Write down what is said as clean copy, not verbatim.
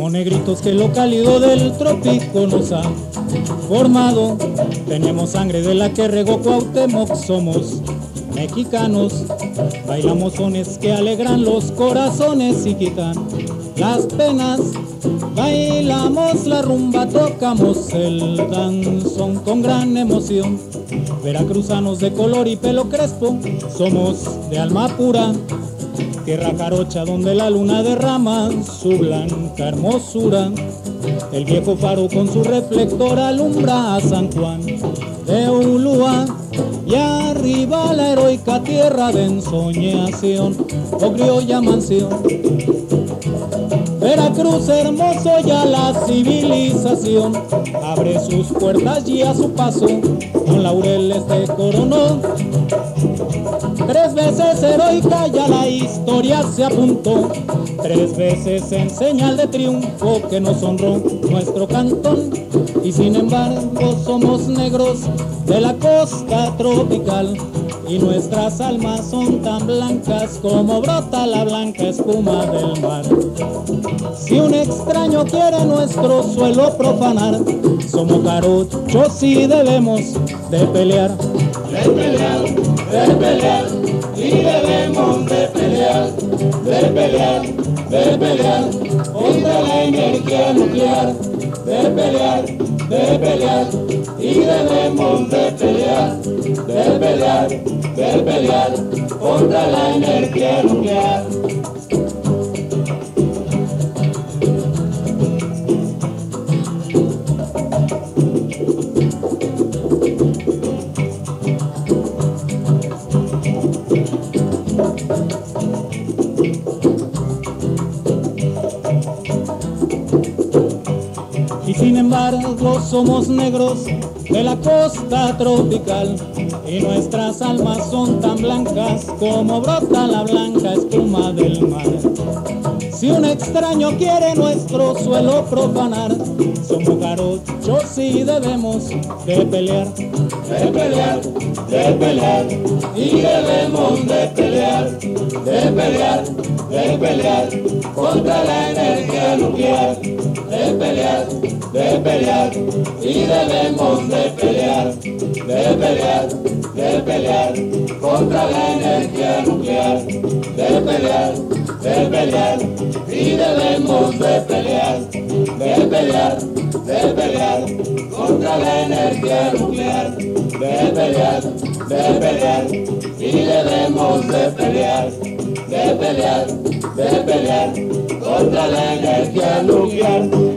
Somos negritos que lo cálido del trópico nos ha formado. Tenemos sangre de la que regó Cuauhtémoc, somos mexicanos. Bailamos sones que alegran los corazones y quitan las penas. Bailamos la rumba, tocamos el danzón con gran emoción. Veracruzanos de color y pelo crespo, somos de alma pura. Tierra jarocha donde la luna derrama su blanca hermosura. El viejo faro con su reflector alumbra a San Juan de Ulúa. Y arriba la heroica tierra de ensoñación, o criolla mansión. Veracruz hermoso ya la civilización abre sus puertas y a su paso con laureles te coronó. 3 veces heroica ya la historia se apuntó, 3 veces en señal de triunfo que nos honró nuestro cantón. Y sin embargo somos negros de la costa tropical, y nuestras almas son tan blancas como brota la blanca espuma del mar. Si un extraño quiere nuestro suelo profanar, somos jarochos y debemos de pelear. De pelear, de pelear, y debemos de pelear, de pelear, de pelear, contra la energía nuclear. De pelear, de pelear, y debemos de pelear, de pelear, de pelear, contra la energía nuclear. Y sin embargo somos negros de la costa tropical, y nuestras almas son tan blancas como brota la blanca espuma del mar. Si un extraño quiere nuestro suelo profanar, somos jarochos y debemos de pelear. De pelear, de pelear, y debemos de pelear, de pelear, de pelear, contra la energía nuclear. De pelear, de pelear, y debemos de pelear, de pelear, de pelear, contra la energía nuclear. De pelear, de pelear, y debemos de pelear, de pelear, de pelear, contra la energía nuclear. De pelear, de pelear, y debemos de pelear, de pelear, de pelear, contra la energía nuclear.